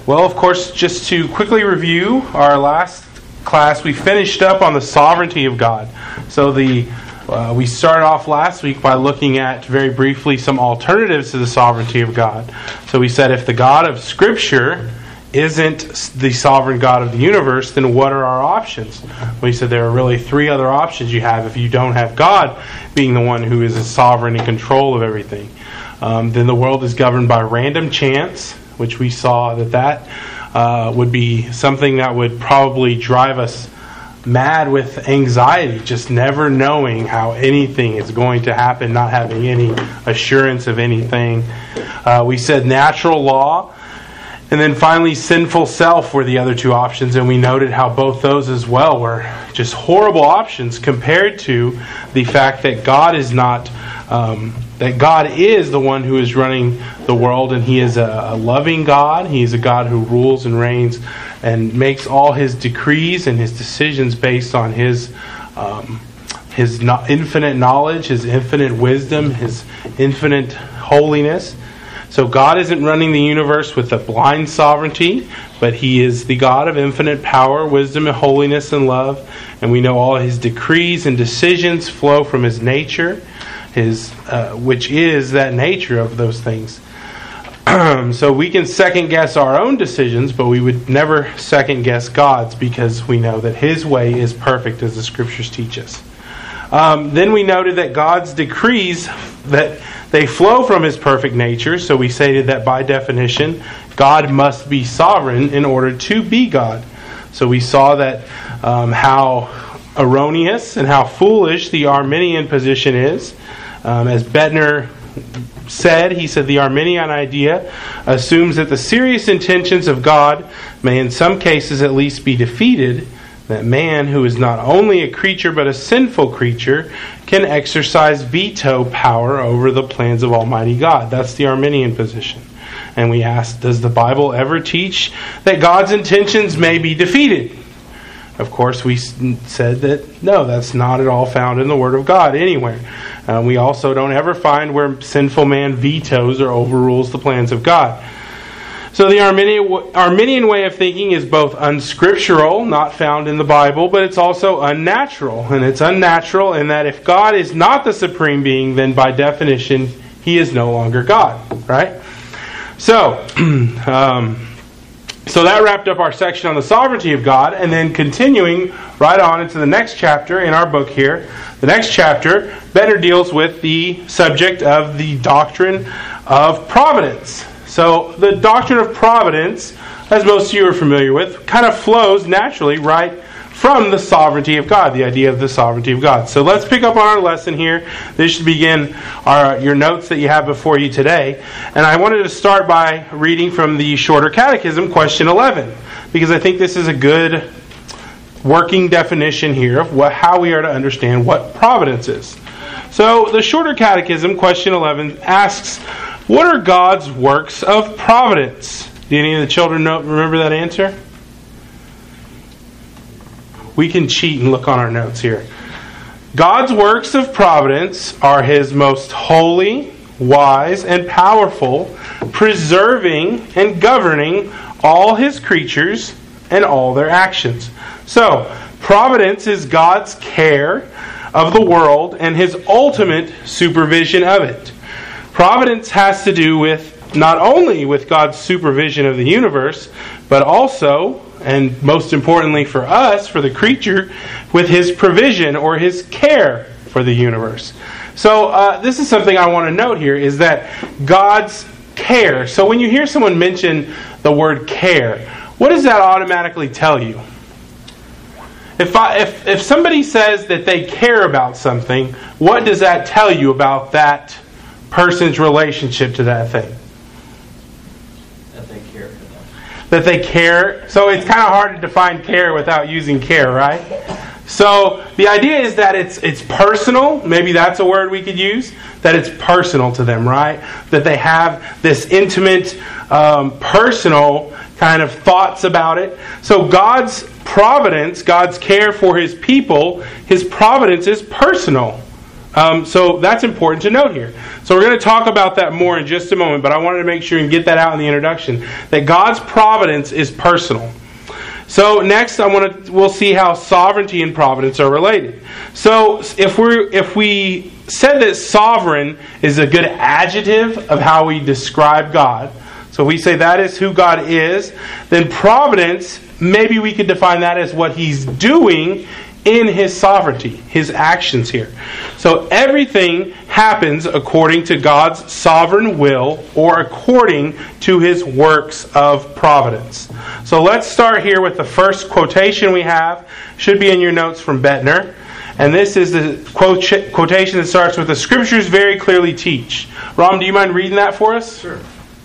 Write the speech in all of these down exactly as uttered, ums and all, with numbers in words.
Well, of course, just to quickly review our last class, we finished up on the sovereignty of God. So the uh, we started off last week by looking at, very briefly, some alternatives to the sovereignty of God. So we said if the God of Scripture isn't the sovereign God of the universe, then what are our options? We said there are really three other options you have if you don't have God being the one who is a sovereign in control of everything. Um, then the world is governed by random chance, which we saw that that uh, would be something that would probably drive us mad with anxiety, just never knowing how anything is going to happen, not having any assurance of anything. Uh, we said natural law, and then finally sinful self were the other two options, and we noted how both those as well were just horrible options compared to the fact that God is not um, that God is the one who is running the world, and He is a, a loving God. He is a God who rules and reigns and makes all His decrees and His decisions based on His um, His no- infinite knowledge, His infinite wisdom, His infinite holiness. So God isn't running the universe with a blind sovereignty, but He is the God of infinite power, wisdom, and holiness and love. And we know all His decrees and decisions flow from His nature, His uh, which is that nature of those things. So we can second guess our own decisions, but we would never second guess God's, because we know that His way is perfect, as the Scriptures teach us. Um, then we noted that God's decrees, that they flow from His perfect nature. So we stated that by definition, God must be sovereign in order to be God. So we saw that um, how erroneous and how foolish the Arminian position is. Um, as Bettner said, he said the Arminian idea assumes that the serious intentions of God may in some cases at least be defeated, that man, who is not only a creature but a sinful creature, can exercise veto power over the plans of Almighty God. That's the Arminian position. And we asked, does the Bible ever teach that God's intentions may be defeated? Of course, we said that no, that's not at all found in the Word of God anywhere. Uh, we also don't ever find where sinful man vetoes or overrules the plans of God. So the Arminian, Arminian way of thinking is both unscriptural, not found in the Bible, but it's also unnatural. And it's unnatural in that if God is not the supreme being, then by definition, He is no longer God. Right? So, um, so that wrapped up our section on the sovereignty of God. And then continuing right on into the next chapter in our book here, the next chapter, better deals with the subject of the doctrine of providence. So the doctrine of providence, as most of you are familiar with, kind of flows naturally right from the sovereignty of God, the idea of the sovereignty of God. So let's pick up on our lesson here. This should begin our, your notes that you have before you today. And I wanted to start by reading from the Shorter Catechism, question eleven, because I think this is a good working definition here of what, how we are to understand what providence is. So the Shorter Catechism, question eleven, asks, what are God's works of providence? Do any of the children know, remember that answer? We can cheat and look on our notes here. God's works of providence are His most holy, wise, and powerful, preserving and governing all His creatures and all their actions. So, providence is God's care of the world and His ultimate supervision of it. Providence has to do with not only with God's supervision of the universe, but also, and most importantly for us, for the creature, with His provision or His care for the universe. So uh, this is something I want to note here, is that God's care. So when you hear someone mention the word care, what does that automatically tell you? If, I, if, if somebody says that they care about something, what does that tell you about that person's relationship to that thing? That they care for them. That they care. So it's kind of hard to define care without using care, right? So the idea is that it's it's personal. Maybe that's a word we could use. That it's personal to them, right? That they have this intimate, um, personal kind of thoughts about it. So God's providence, God's care for His people, His providence is personal. Um, so that's important to note here. So we're going to talk about that more in just a moment, but I wanted to make sure and get that out in the introduction, that God's providence is personal. So next, I want to we'll see how sovereignty and providence are related. So if we if we said that sovereign is a good adjective of how we describe God, so if we say that is who God is, then providence, maybe we could define that as what He's doing in His sovereignty, His actions here. So everything happens according to God's sovereign will or according to His works of providence. So let's start here with the first quotation we have. Should be in your notes from Bettner. And this is the quote, quotation that starts with, "The Scriptures very clearly teach." Ram, do you mind reading that for us? Sure.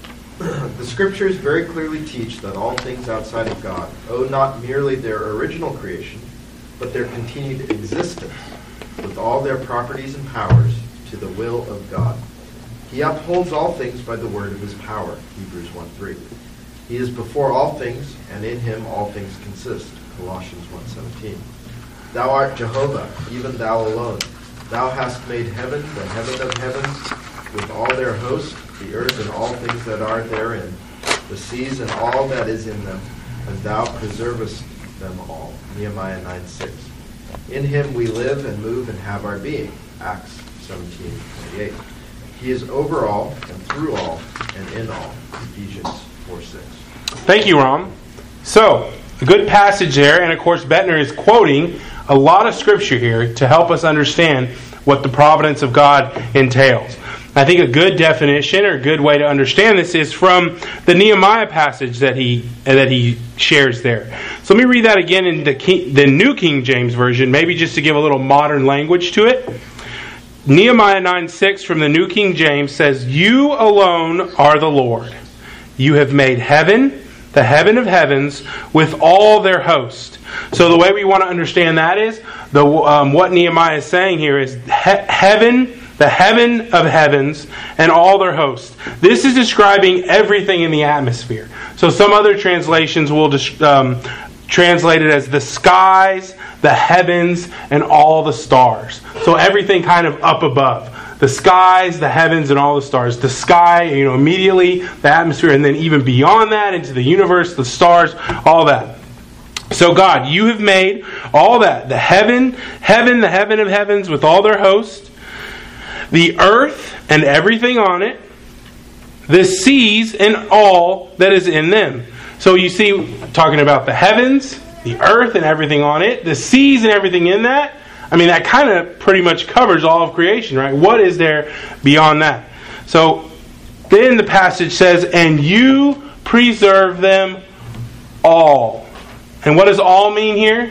The Scriptures very clearly teach that all things outside of God owe not merely their original creation, but their continued existence, with all their properties and powers, to the will of God. He upholds all things by the word of His power, Hebrews one three. He is before all things, and in Him all things consist, Colossians one seventeen. Thou art Jehovah, even Thou alone. Thou hast made heaven, the heaven of heavens, with all their host, the earth and all things that are therein, the seas and all that is in them, and Thou preservest them all, Nehemiah nine six. In Him we live and move and have our being, Acts seventeen twenty-eight. He is over all and through all and in all, Ephesians four six. Thank you, Ram. So, a good passage there, and of course Bettner is quoting a lot of Scripture here to help us understand what the providence of God entails. I think a good definition or a good way to understand this is from the Nehemiah passage that he that he shares there. So let me read that again in the, King, the New King James Version, maybe just to give a little modern language to it. Nehemiah nine six from the New King James says, "You alone are the Lord. You have made heaven, the heaven of heavens, with all their host." So the way we want to understand that is, the um, what Nehemiah is saying here is he- heaven, the heaven of heavens, and all their host. This is describing everything in the atmosphere. So some other translations will um, translate it as the skies, the heavens, and all the stars. So everything kind of up above. The skies, the heavens, and all the stars. The sky, you know, immediately, the atmosphere, and then even beyond that, into the universe, the stars, all that. So God, you have made all that. The heaven, heaven, the heaven of heavens with all their host. The earth and everything on it. The seas and all that is in them. So you see, talking about the heavens, the earth and everything on it, the seas and everything in that. I mean, that kind of pretty much covers all of creation, right? What is there beyond that? So then the passage says, "And you preserve them all." And what does all mean here?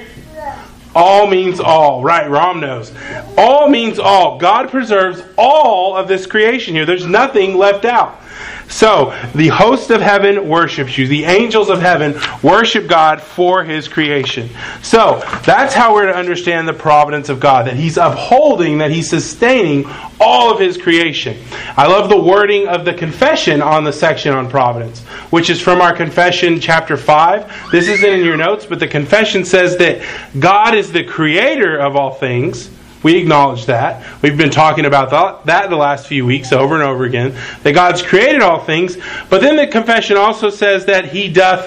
All means all. Right, Ram knows. All means all. God preserves all of this creation here. There's nothing left out. So, the host of heaven worships you. The angels of heaven worship God for His creation. So, that's how we're to understand the providence of God. That He's upholding, that He's sustaining all of His creation. I love the wording of the confession on the section on providence, which is from our confession chapter five. This isn't in your notes, but the confession says that God is the creator of all things. We acknowledge that. We've been talking about that the last few weeks over and over again. That God's created all things. But then the confession also says that He doth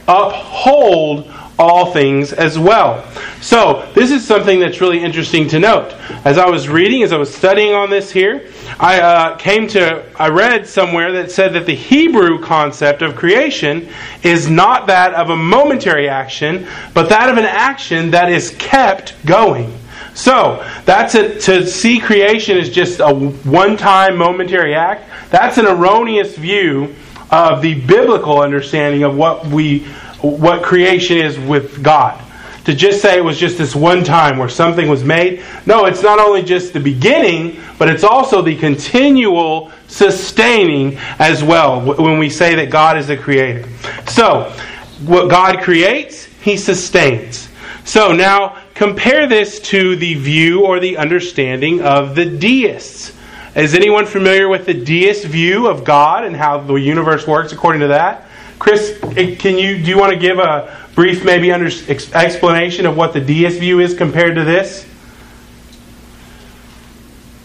uphold all things as well. So, this is something that's really interesting to note. As I was reading, as I was studying on this here, I uh, came to, I read somewhere that said that the Hebrew concept of creation is not that of a momentary action, but that of an action that is kept going. So, that's a, to see creation as just a one-time momentary act, that's an erroneous view of the biblical understanding of what we, what creation is with God. To just say it was just this one time where something was made. No, it's not only just the beginning, but it's also the continual sustaining as well when we say that God is the creator. So, what God creates, He sustains. So now, compare this to the view or the understanding of the deists. Is anyone familiar with the deist view of God and how the universe works according to that? Chris, can you do you want to give a brief maybe under, ex, explanation of what the deist view is compared to this?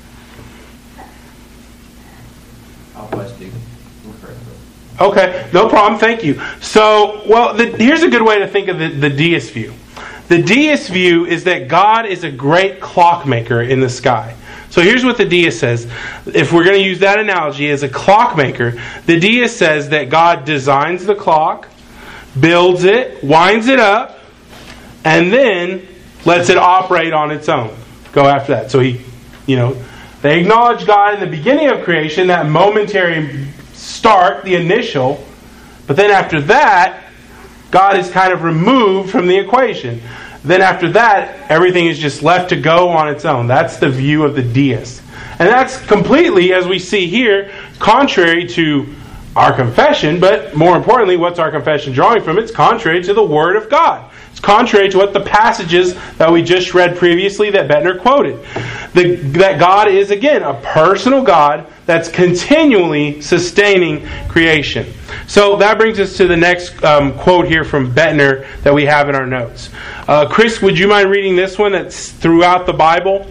Okay, no problem. Thank you. So, well, the, here's a good way to think of the, the deist view. The deist view is that God is a great clockmaker in the sky. So here's what the deist says. If we're going to use that analogy as a clockmaker, the deist says that God designs the clock, builds it, winds it up, and then lets it operate on its own. Go after that. So he, you know, they acknowledge God in the beginning of creation, that momentary start, the initial, but then after that, God is kind of removed from the equation. Then after that, everything is just left to go on its own. That's the view of the deist. And that's completely, as we see here, contrary to our confession, but more importantly, what's our confession drawing from? It's contrary to the Word of God. It's contrary to what the passages that we just read previously that Bettner quoted. The, that God is, again, a personal God that's continually sustaining creation. So that brings us to the next um, quote here from Bettner that we have in our notes. Uh, Chris, would you mind reading this one that's throughout the Bible?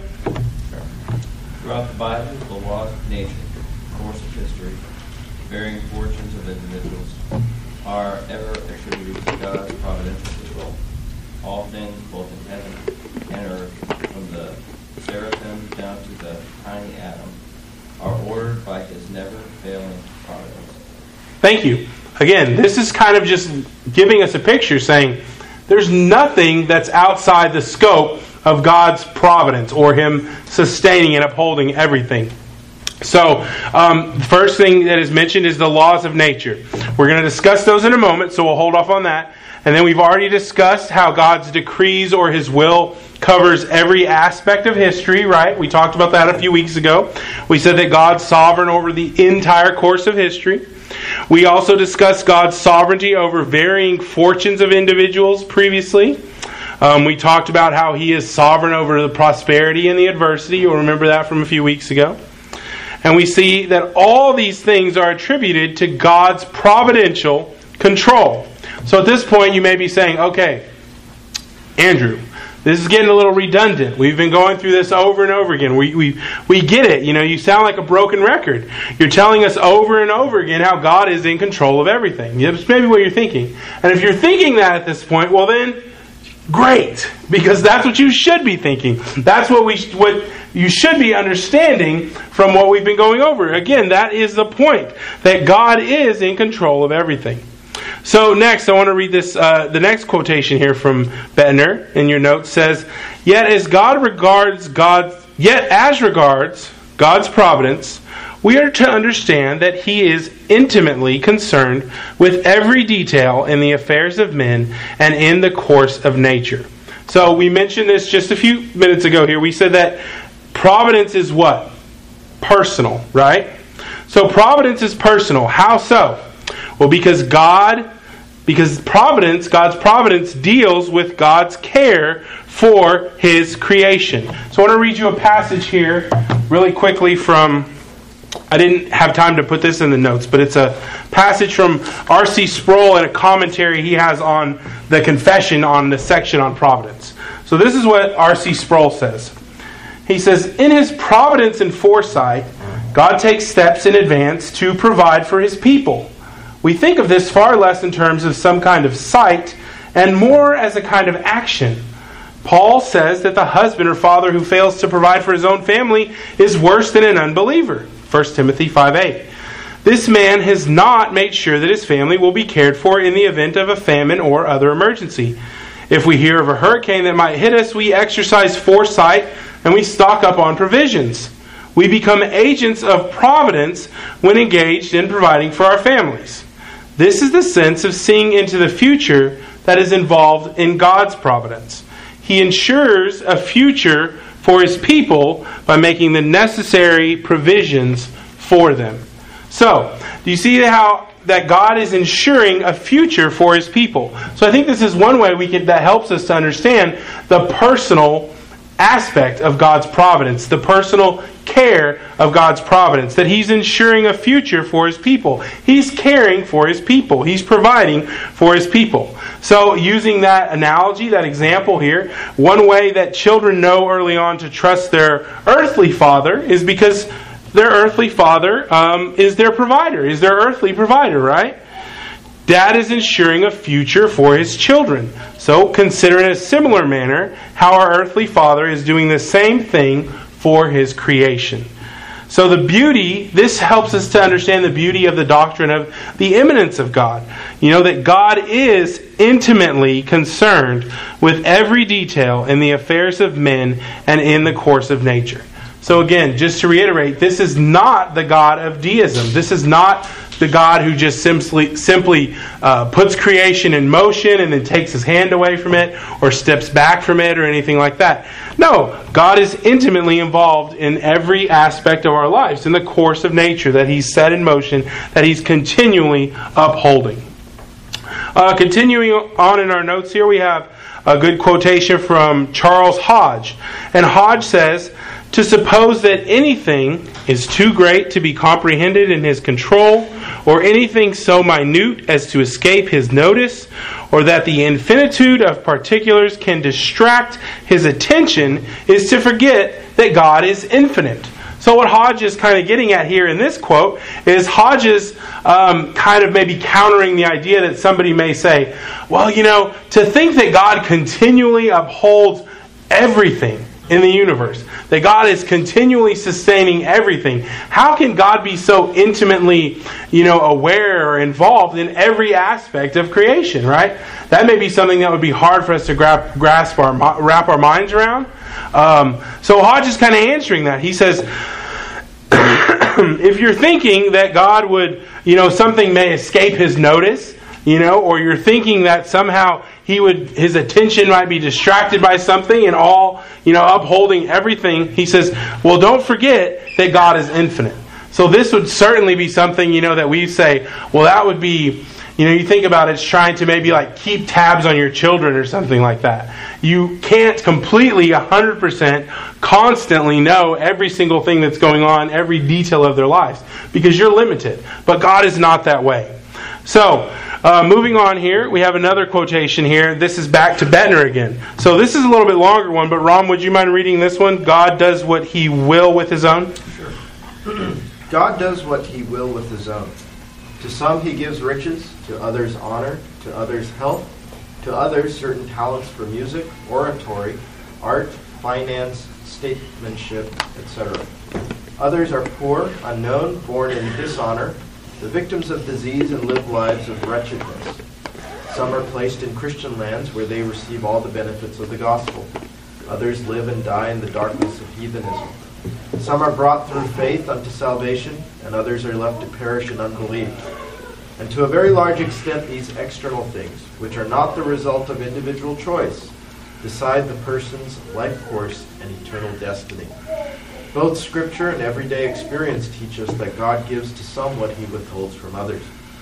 Throughout the Bible, the laws of nature, course of history, varying fortunes of individuals, are ever attributed to God's providential control. All things, both in heaven and earth, from the seraphim down to the tiny atom, are ordered by His never-failing providence. Thank you. Again, this is kind of just giving us a picture saying there's nothing that's outside the scope of God's providence or Him sustaining and upholding everything. So, um, the first thing that is mentioned is the laws of nature. We're going to discuss those in a moment, so we'll hold off on that. And then we've already discussed how God's decrees or His will covers every aspect of history, right? We talked about that a few weeks ago. We said that God's sovereign over the entire course of history. We also discussed God's sovereignty over varying fortunes of individuals previously. Um, we talked about how He is sovereign over the prosperity and the adversity. You'll remember that from a few weeks ago. And we see that all these things are attributed to God's providential control. So at this point you may be saying, okay, Andrew, this is getting a little redundant. We've been going through this over and over again. We we we get it. You know, you sound like a broken record. You're telling us over and over again how God is in control of everything. That's maybe what you're thinking. And if you're thinking that at this point, well then, great, because that's what you should be thinking. That's what we what you should be understanding from what we've been going over. Again, that is the point, that God is in control of everything. So next, I want to read this. Uh, the next quotation here from Bettner in your notes says, "Yet as God regards God, yet as regards God's providence, we are to understand that He is intimately concerned with every detail in the affairs of men and in the course of nature." So we mentioned this just a few minutes ago here. We said that providence is what? Personal, right? So providence is personal. How so? Well, because God, because providence, God's providence deals with God's care for His creation. So I want to read you a passage here really quickly from, I didn't have time to put this in the notes, but it's a passage from R C Sproul and a commentary he has on the confession on the section on providence. So this is what R C Sproul says. He says, "In His providence and foresight, God takes steps in advance to provide for His people. We think of this far less in terms of some kind of sight and more as a kind of action. Paul says that the husband or father who fails to provide for his own family is worse than an unbeliever. First Timothy five eight. This man has not made sure that his family will be cared for in the event of a famine or other emergency. If we hear of a hurricane that might hit us, we exercise foresight and we stock up on provisions. We become agents of providence when engaged in providing for our families. This is the sense of seeing into the future that is involved in God's providence. He ensures a future for His people by making the necessary provisions for them." So, do you see how that God is ensuring a future for His people? So I think this is one way we can, that helps us to understand the personal aspect of God's providence, the personal care of God's providence, that He's ensuring a future for His people. He's caring for His people. He's providing for His people. So using that analogy, that example here, one way that children know early on to trust their earthly father is because their earthly father um, is their provider, is their earthly provider, right? Dad is ensuring a future for his children. So consider in a similar manner how our earthly father is doing the same thing for his creation. So the beauty, this helps us to understand the beauty of the doctrine of the immanence of God. You know, that God is intimately concerned with every detail in the affairs of men and in the course of nature. So again, just to reiterate, this is not the God of deism. This is not the God who just simply simply uh, puts creation in motion and then takes his hand away from it or steps back from it or anything like that. No, God is intimately involved in every aspect of our lives, in the course of nature that he's set in motion, that he's continually upholding. Uh, continuing on in our notes here, we have a good quotation from Charles Hodge. And Hodge says, "To suppose that anything is too great to be comprehended in his control, or anything so minute as to escape his notice, or that the infinitude of particulars can distract his attention, is to forget that God is infinite." So what Hodge is kind of getting at here in this quote is Hodge is um, kind of maybe countering the idea that somebody may say, well, you know, to think that God continually upholds everything in the universe, that God is continually sustaining everything. How can God be so intimately, you know, aware or involved in every aspect of creation, right? That may be something that would be hard for us to gra- grasp our wrap our minds around. Um, so Hodge is kind of answering that. He says, if you're thinking that God would, you know, something may escape his notice, you know, or you're thinking that somehow he would, his attention might be distracted by something and all, you know, upholding everything. He says, well, don't forget that God is infinite. So this would certainly be something, you know, that we say, well, that would be, you know, you think about it, it's trying to maybe like keep tabs on your children or something like that. You can't completely one hundred percent constantly know every single thing that's going on, every detail of their lives, because you're limited. But God is not that way. So, uh, moving on here, we have another quotation here. This is back to Bettner again. So this is a little bit longer one, but Ron, would you mind reading this one? God does what he will with his own. Sure. God does what he will with his own. To some he gives riches, to others honor, to others health, to others certain talents for music, oratory, art, finance, statesmanship, et cetera. Others are poor, unknown, born in dishonor, the victims of disease and live lives of wretchedness. Some are placed in Christian lands where they receive all the benefits of the gospel. Others live and die in the darkness of heathenism. Some are brought through faith unto salvation, and others are left to perish in unbelief. And to a very large extent, these external things, which are not the result of individual choice, decide the person's life course and eternal destiny. Both Scripture and everyday experience teach us that God gives to some what he withholds from others.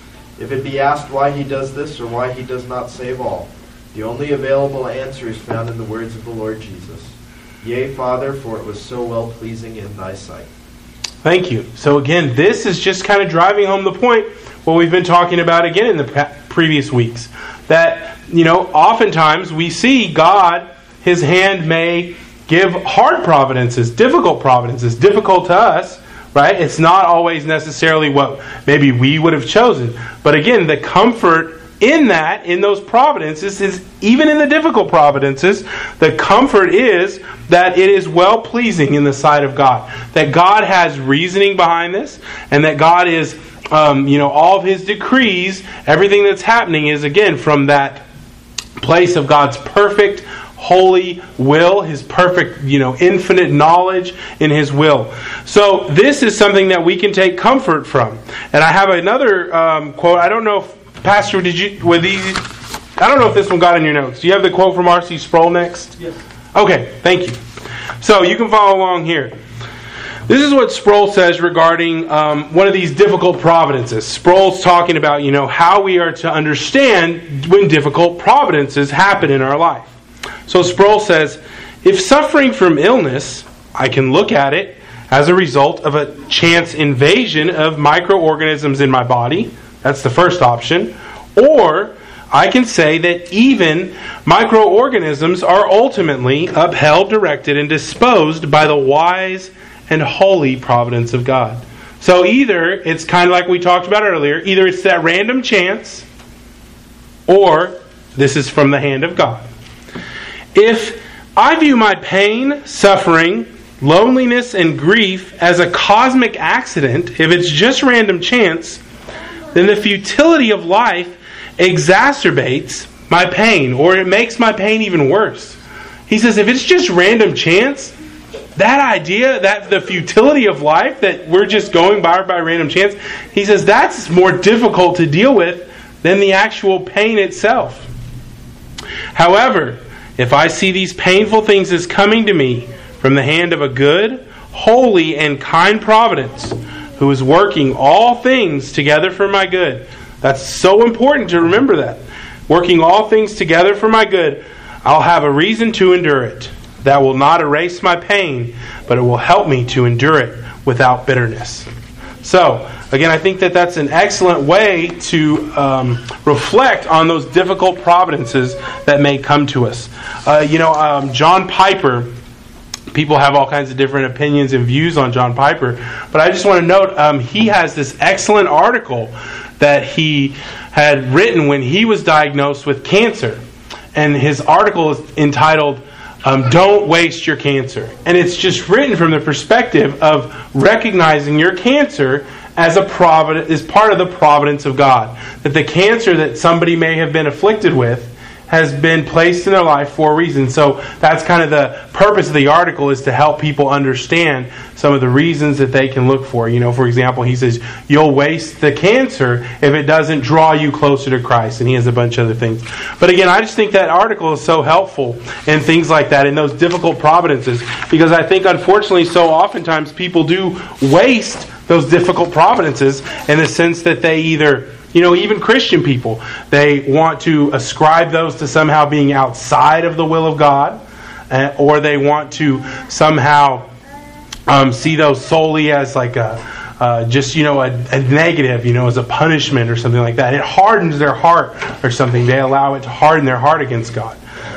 If it be asked why he does this or why he does not save all, the only available answer is found in the words of the Lord Jesus. Yea, Father, for it was so well-pleasing in thy sight. Thank you. So again, this is just kind of driving home the point, what we've been talking about again in the previous weeks. That, you know, oftentimes we see God, his hand may give hard providences, difficult providences, difficult to us, right? It's not always necessarily what maybe we would have chosen. But again, the comfort in that, in those providences, is even in the difficult providences, the comfort is that it is well-pleasing in the sight of God. That God has reasoning behind this, and that God is, um, you know, all of his decrees, everything that's happening is, again, from that place of God's perfect, holy will, his perfect, you know, infinite knowledge in his will. So this is something that we can take comfort from. And I have another um, quote. I don't know if Pastor, did you, with these, I don't know if this one got in your notes. Do you have the quote from R C Sproul next? Yes. Okay, thank you. So you can follow along here. This is what Sproul says regarding um, one of these difficult providences. Sproul's talking about, you know, how we are to understand when difficult providences happen in our life. So Sproul says, if suffering from illness, I can look at it as a result of a chance invasion of microorganisms in my body. That's the first option. Or I can say that even microorganisms are ultimately upheld, directed, and disposed by the wise and holy providence of God. So either it's kind of like we talked about earlier, either it's that random chance, or this is from the hand of God. If I view my pain, suffering, loneliness, and grief as a cosmic accident, if it's just random chance, then the futility of life exacerbates my pain, or it makes my pain even worse. He says if it's just random chance, that idea, that the futility of life, that we're just going by by random chance, he says that's more difficult to deal with than the actual pain itself. However, if I see these painful things as coming to me from the hand of a good, holy, and kind providence, who is working all things together for my good. That's so important to remember that. Working all things together for my good, I'll have a reason to endure it. That will not erase my pain, but it will help me to endure it without bitterness. So, again, I think that that's an excellent way to um, reflect on those difficult providences that may come to us. Uh, you know, um, John Piper, people have all kinds of different opinions and views on John Piper, but I just want to note um, he has this excellent article that he had written when he was diagnosed with cancer. And his article is entitled, um, Don't Waste Your Cancer. And it's just written from the perspective of recognizing your cancer as a providence, as part of the providence of God. That the cancer that somebody may have been afflicted with has been placed in their life for a reason. So that's kind of the purpose of the article, is to help people understand some of the reasons that they can look for. You know, for example, he says, you'll waste the cancer if it doesn't draw you closer to Christ. And he has a bunch of other things. But again, I just think that article is so helpful in things like that, in those difficult providences. Because I think, unfortunately, so oftentimes people do waste those difficult providences in the sense that they either... You know, even Christian people, they want to ascribe those to somehow being outside of the will of God, uh, or they want to somehow um, see those solely as like a, uh, just, you know, a, a negative, you know, as a punishment or something like that. It hardens their heart or something. They allow it to harden their heart against God.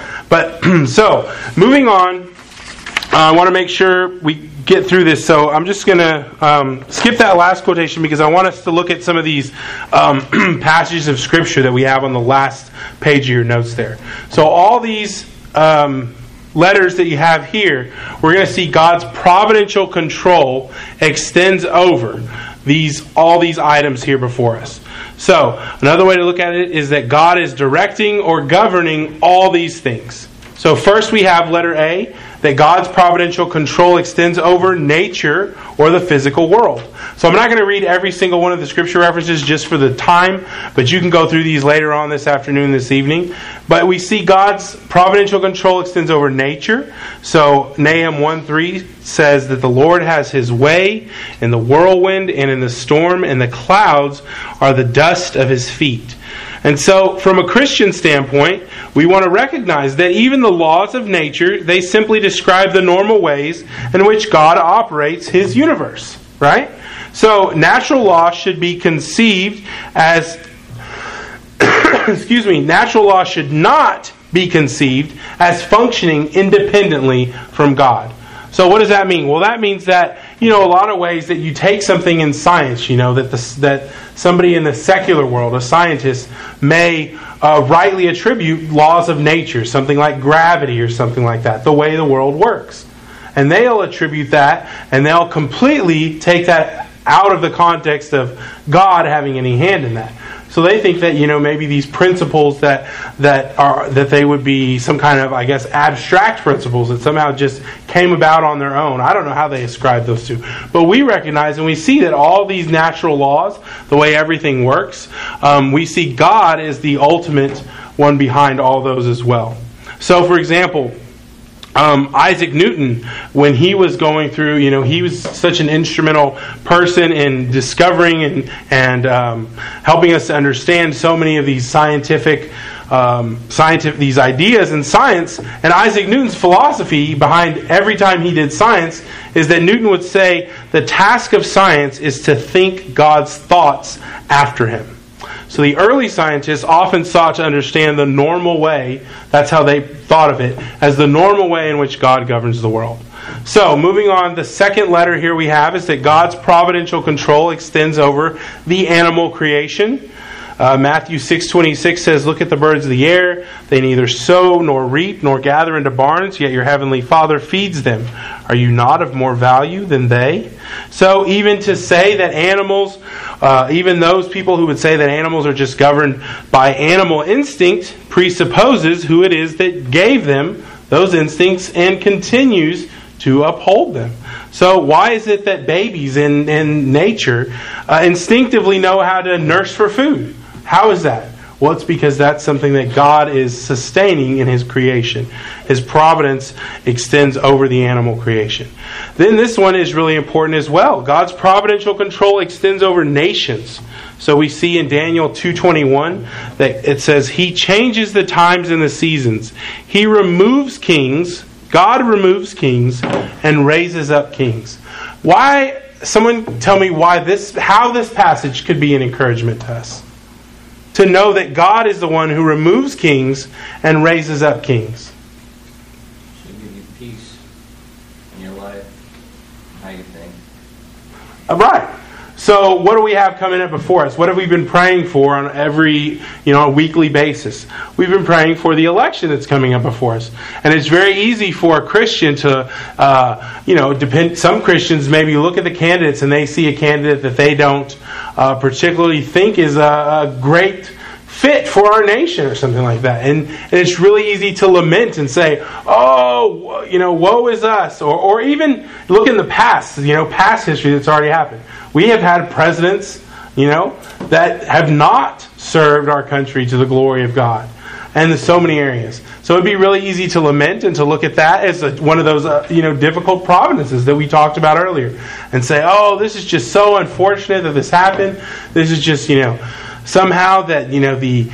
But, so, moving on, uh, I want to make sure we get through this, so I'm just going to um, skip that last quotation because I want us to look at some of these um, passages of Scripture that we have on the last page of your notes there. So all these um, letters that you have here, we're going to see God's providential control extends over these all these items here before us. So another way to look at it is that God is directing or governing all these things. So first we have letter A, that God's providential control extends over nature or the physical world. So I'm not going to read every single one of the scripture references just for the time, but you can go through these later on this afternoon, this evening. But we see God's providential control extends over nature. So Nahum one three says that the Lord has His way in the whirlwind and in the storm, and the clouds are the dust of His feet. And so, from a Christian standpoint, we want to recognize that even the laws of nature, they simply describe the normal ways in which God operates His universe, right? So, natural law should be conceived as, excuse me, natural law should not be conceived as functioning independently from God. So what does that mean? Well, that means that, you know, a lot of ways that you take something in science, you know, that the, that somebody in the secular world, a scientist, may uh, rightly attribute laws of nature, something like gravity or something like that, the way the world works. And they'll attribute that, and they'll completely take that out of the context of God having any hand in that. So they think that, you know, maybe these principles that that are that they would be some kind of, I guess, abstract principles that somehow just came about on their own. I don't know how they ascribe those to. But we recognize and we see that all these natural laws, the way everything works, um, we see God as the ultimate one behind all those as well. So, for example, Um, Isaac Newton, when he was going through, you know, he was such an instrumental person in discovering and, and um, helping us to understand so many of these scientific, um, scientific, these ideas in science. And Isaac Newton's philosophy behind every time he did science is that Newton would say the task of science is to think God's thoughts after Him. So the early scientists often sought to understand the normal way, that's how they thought of it, as the normal way in which God governs the world. So, moving on, the second letter here we have is that God's providential control extends over the animal creation. Uh, Matthew six twenty-six says, "Look at the birds of the air. They neither sow nor reap nor gather into barns, yet your heavenly Father feeds them. Are you not of more value than they?" So even to say that animals, uh, even those people who would say that animals are just governed by animal instinct, presupposes who it is that gave them those instincts and continues to uphold them. So why is it that babies in, in nature uh, instinctively know how to nurse for food? How is that? Well, it's because that's something that God is sustaining in His creation. His providence extends over the animal creation. Then this one is really important as well. God's providential control extends over nations. So we see in Daniel two twenty-one that it says, "He changes the times and the seasons. He removes kings." God removes kings and raises up kings. Why? Someone tell me why this, how this passage could be an encouragement to us. To know that God is the one who removes kings and raises up kings. Should give you peace in your life, how you think. All right. So what do we have coming up before us? What have we been praying for on every, you know, weekly basis? We've been praying for the election that's coming up before us. And it's very easy for a Christian to, uh, you know, depend. Some Christians maybe look at the candidates and they see a candidate that they don't uh, particularly think is a, a great fit for our nation or something like that. And, and it's really easy to lament and say, oh, you know, woe is us. Or, or even look in the past, you know, past history that's already happened. We have had presidents, you know, that have not served our country to the glory of God. And in so many areas. So it'd be really easy to lament and to look at that as a, one of those, uh, you know, difficult providences that we talked about earlier. And say, oh, this is just so unfortunate that this happened. This is just, you know, somehow that, you know, the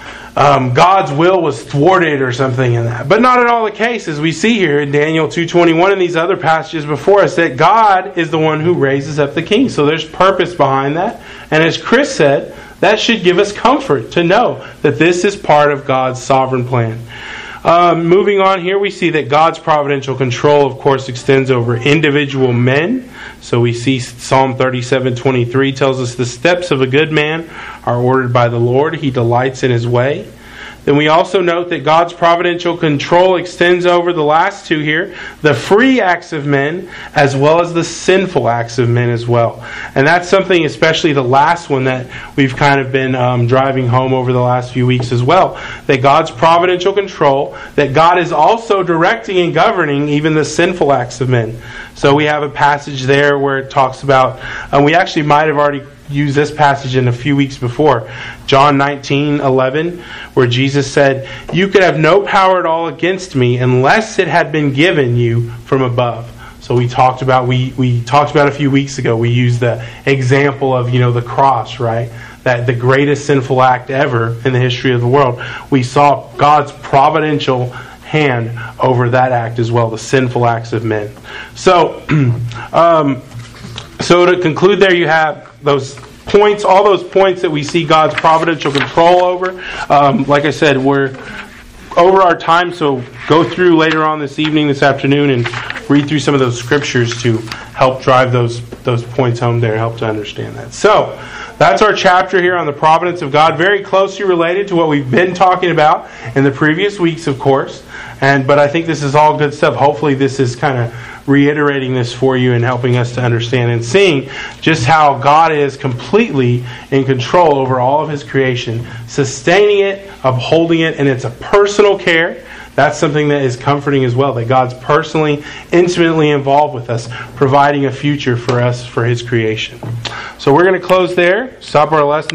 um, God's will was thwarted or something in that. But not at all the case, as we see here in Daniel two twenty-one and these other passages before us, that God is the one who raises up the king. So there's purpose behind that. And as Chris said, that should give us comfort to know that this is part of God's sovereign plan. Um, moving on here, we see that God's providential control, of course, extends over individual men. So we see Psalm thirty-seven twenty-three tells us, "The steps of a good man are ordered by the Lord. He delights in his way." Then we also note that God's providential control extends over the last two here, the free acts of men as well as the sinful acts of men as well. And that's something, especially the last one, that we've kind of been um, driving home over the last few weeks as well. That God's providential control, that God is also directing and governing even the sinful acts of men. So we have a passage there where it talks about, and we actually might have already used this passage in a few weeks before, John nineteen eleven, where Jesus said, "You could have no power at all against me unless it had been given you from above." So we talked about we we talked about a few weeks ago. We used the example of, you know, the cross, right? That the greatest sinful act ever in the history of the world. We saw God's providential hand over that act as well, the sinful acts of men. So, um, so to conclude, there you have those points, all those points that we see God's providential control over. Um, like I said, we're over our time, so go through later on this evening, this afternoon, and read through some of those scriptures to help drive those those points home there, help to understand that. So, that's our chapter here on the providence of God, very closely related to what we've been talking about in the previous weeks, of course. And but I think this is all good stuff. Hopefully this is kind of reiterating this for you and helping us to understand and seeing just how God is completely in control over all of His creation, sustaining it, upholding it, and it's a personal care. That's something that is comforting as well, that God's personally, intimately involved with us, providing a future for us for His creation. So we're going to close there, stop our lesson.